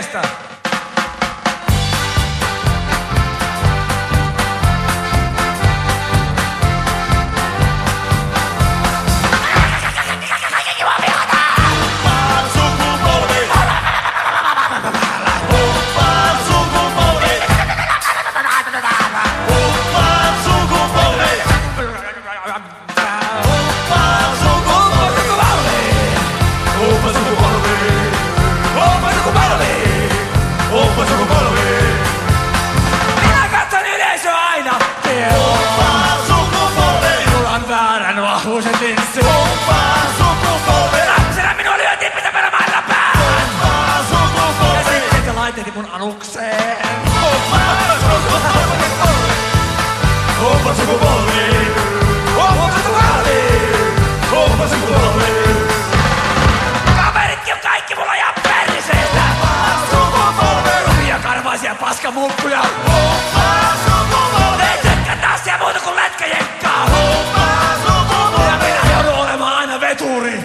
kestä. Minä katson yleisöä aina. Minulla on väärän vahvuisen linssi. Lapsena minua lyötiin pitämällä päähän. Ja sitten te laiteti mun anukseen. Kaveritkin on kaikki mulla ja perseestä. Rupia karvaisia paskamulkkuja. Ei tykkää tanssia muuta kuin lätkäjenkkaa. Ja minä joudun olemaan aina veturi.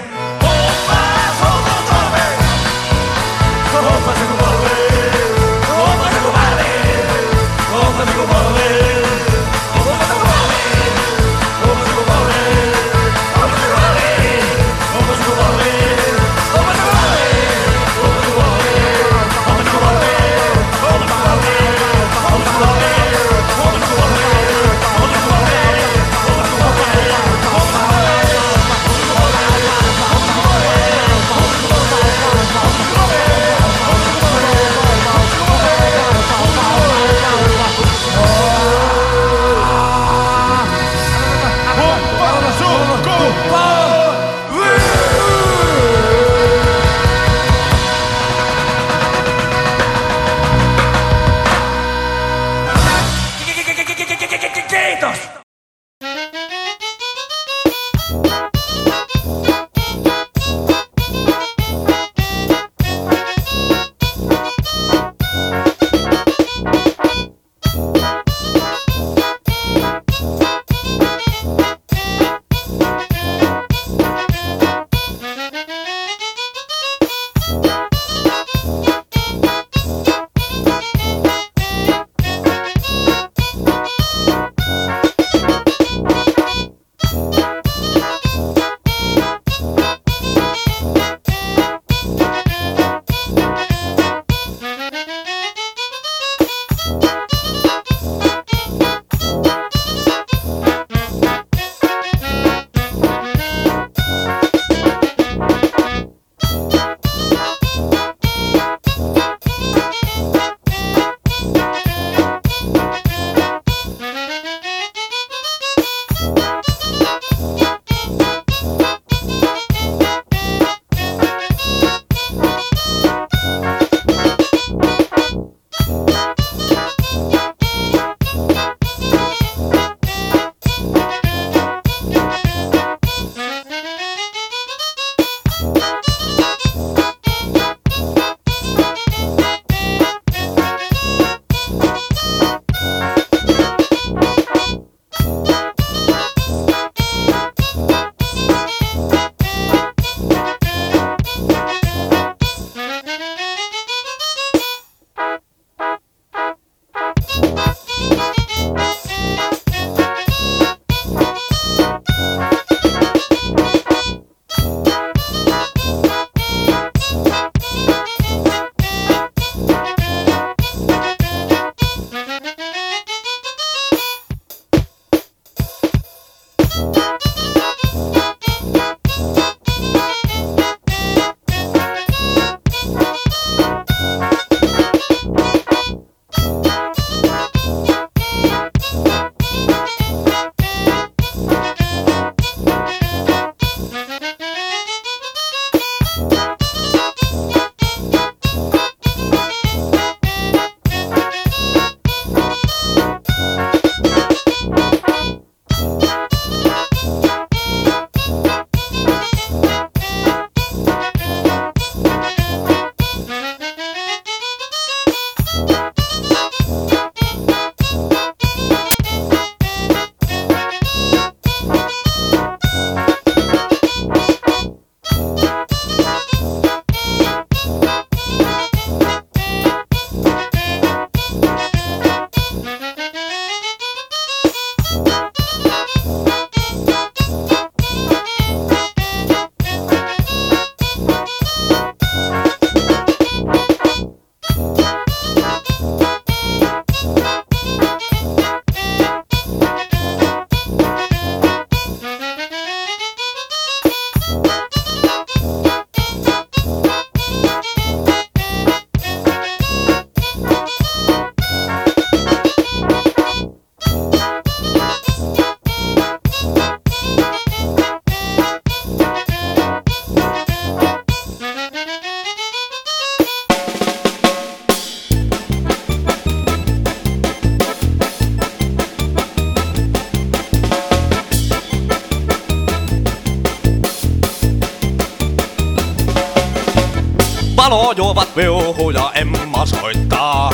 Valo juovat viuhuja, Emma soittaa.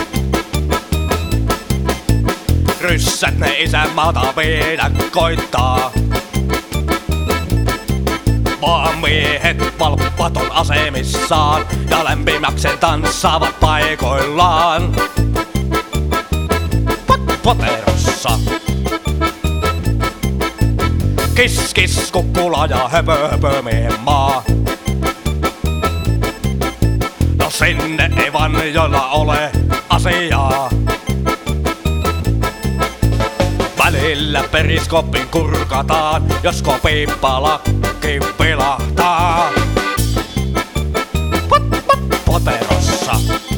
Ryssät ne isänmaata viedä koittaa. Maamiehet valppat on asemissaan ja lämpimäksen tanssaavat paikoillaan. Poterossa. Kiss kiss kukkula ja höpö höpö miehen maa. No sinne ei vanjoilla ole asiaa. Välillä periskopin kurkataan, josko piippalakki pilahtaa. Poterossa.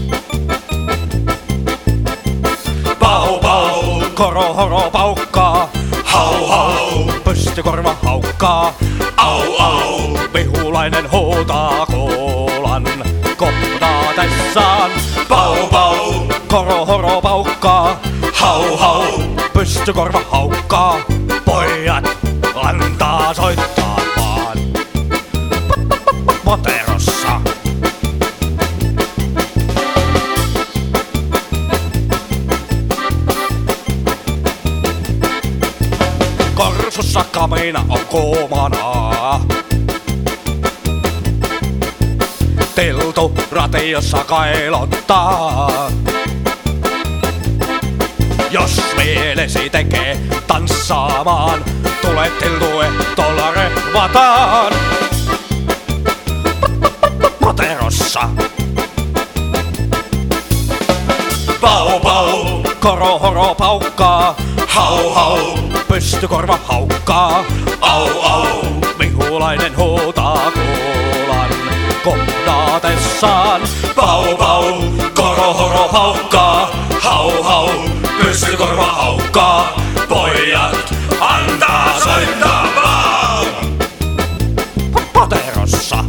Pau pau, korohoro paukkaa. Hau hau, pystykorva haukkaa. Au au, vihulainen huutaa kuulan kohdatessaan. Pau pau, korohoro paukkaa. Hau hau, pystykorva haukkaa. Pojat antaa soittaa vaan. Poterossa. Korsussa kamina on kuumana. Tiltu ratiossa kailottaa. Jos mielesi tekee tanssaamaan, tule tiltue tuolla rehvataan. Poterossa. Pau pau, korohoro paukkaa. Hau hau, pystykorva haukkaa. Au au, vihulainen huutaa kuulan kohdatessaan. Pau pau, korohoro paukkaa. Hau hau, pystykorva haukkaa. Pojat antaa soittaa vaan. Poterossa.